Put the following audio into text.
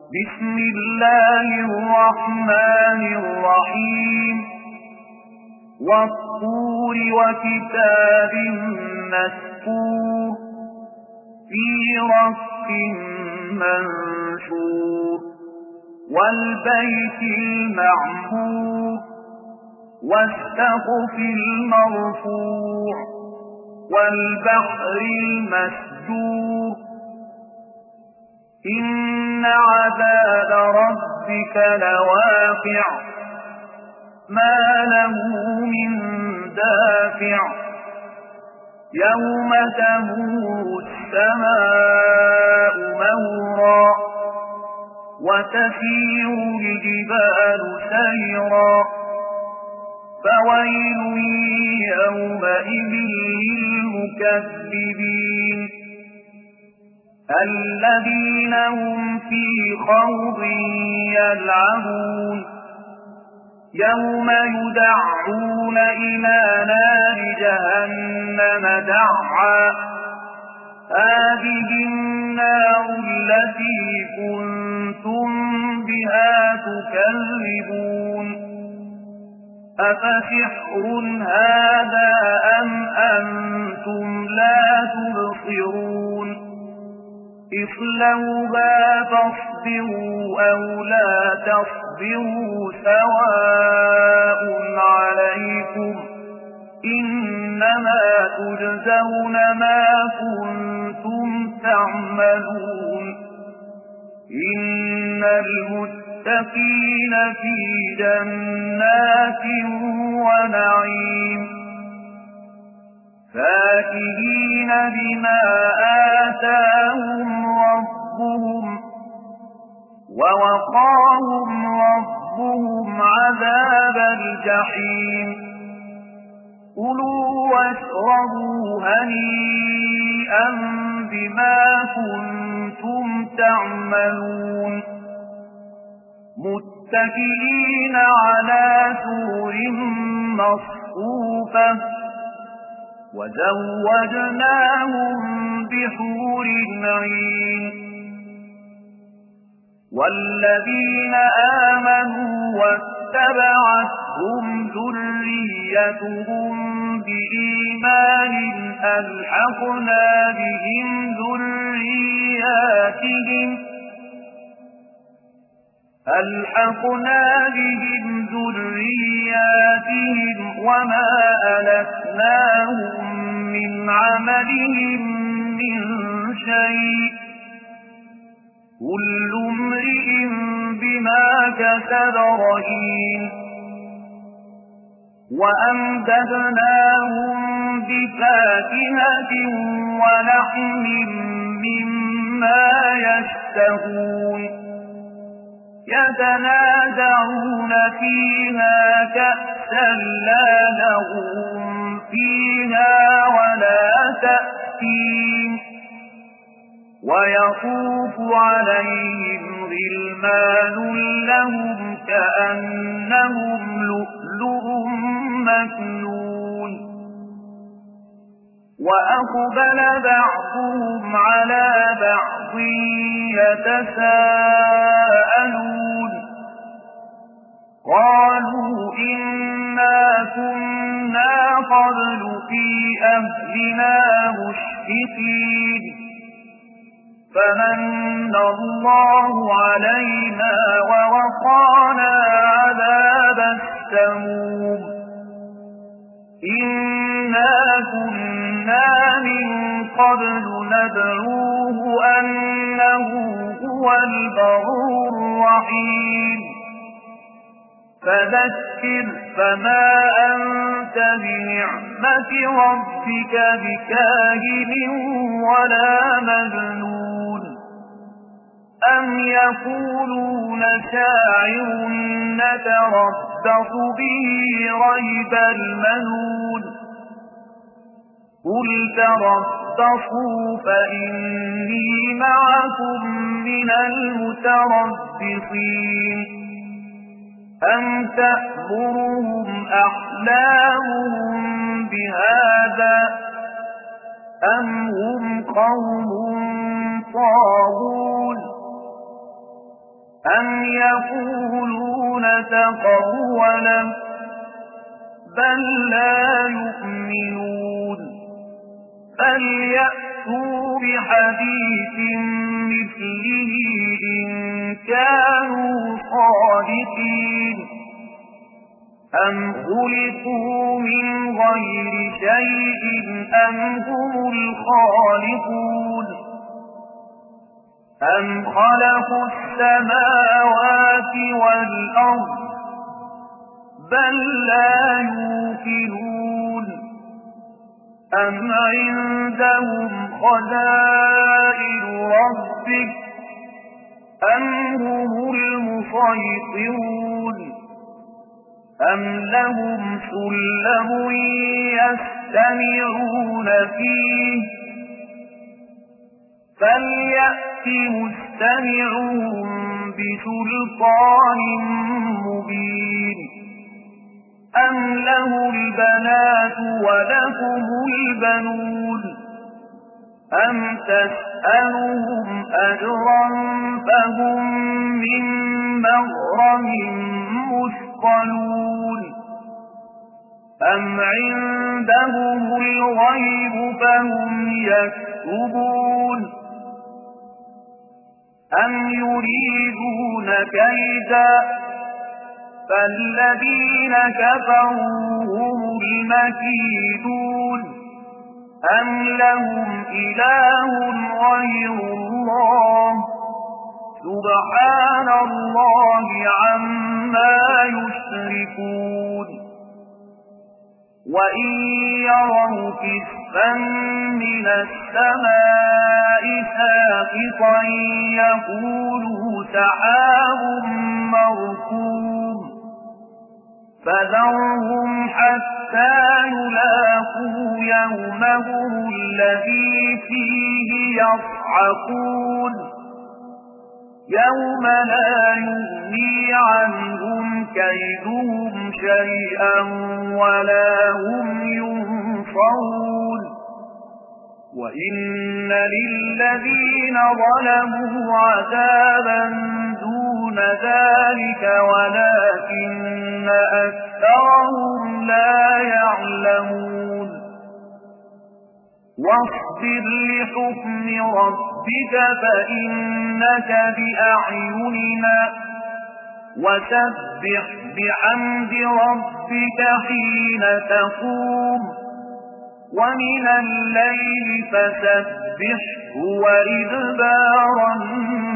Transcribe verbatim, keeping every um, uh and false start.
بسم الله الرحمن الرحيم والطور وكتاب مسكور في رق منشور والبيت المعمور والسقف المرفوع والبحر المسجور إن عذاب ربك لواقع ما له من دافع يوم تمور السماء مورا وتسير الجبال سيرا فويل يومئذ للمكذبين الذين هم في خوض يلعبون يوم يدعون إلى نار جهنم دعا هذه النار التي كنتم بها تكذبون أفسحر هذا أم أنتم لا تبصرون اصلوها فاصبروا أو لا تصبروا سواء عليكم إنما تجزون ما كنتم تعملون إن المتقين في جنات ونعيم فاكهين بما آتاهم ربهم ووقاهم ربهم عذاب الجحيم كلوا واشربوا هنيئا بما كنتم تعملون متكئين على سرر مصفوفة وزوجناهم بحور عين والذين آمنوا واتبعتهم ذريتهم بإيمان ألحقنا بهم ذرياتهم ألحقنا بهم ذرياتهم وما ألتناهم من عملهم من شيء كل امرئ بما كسب رهين وأمددناهم بفاكهة ولحم مما يشتهون يتنازعون فيها كأسا لا لغو فيها ولا تأثيم ويطوف عليهم غلمان لهم كأنهم لؤلؤ مكنون وأقبل بعضهم على بعض يتساءلون قالوا إنا كنا قبل في أهلنا مشفقين فمن الله علينا ووقانا عذاب السموم إنا كنا من قبل ندعوه أنه هو البر الرحيم فذكر فما أنت بنعمة ربك بكاهن ولا مجنون أم يقولون شاعر نتربص به ريب المنون قل تربصوا فإني معكم من المتربصين أم تأمرهم أحلامهم بهذا أم هم قوم طاغون أم يقولون تقوله بل لا يؤمنون فليأتوا بحديث مثله إن كانوا صادقين أم خلقوا من غير شيء أم هم الخالقون أم خلقوا السماوات والأرض بل لا يوقنون أم عندهم خزائن ربك أم هم المسيطرون أم لهم سلم يستمعون فيه فليأت مستمعهم بسلطان مبين أم له البنات ولكم البنون أم تسألهم أجرا فهم من مغرم مثقلون أم عندهم الغيب فهم يكتبون أم يريدون كيدا فالذين كفروا هم المكيدون أم لهم إله غير الله سبحان الله عما يشركون وإن يروا كسفا من السماء ساقطا يقولوا سحاب مركوم فذرهم حتى يلاقوا يومهم الذي فيه يصعقون يوم لا يغني عنهم كيدهم شيئا ولا هم ينصرون وإن للذين ظلموا عذابا دون ذلك ولكن أكثرهم لا يعلمون واصبر لحكم ربك فإنك بأعيننا وسبح بحمد ربك حين تقوم ومن الليل فسبحه وإدبار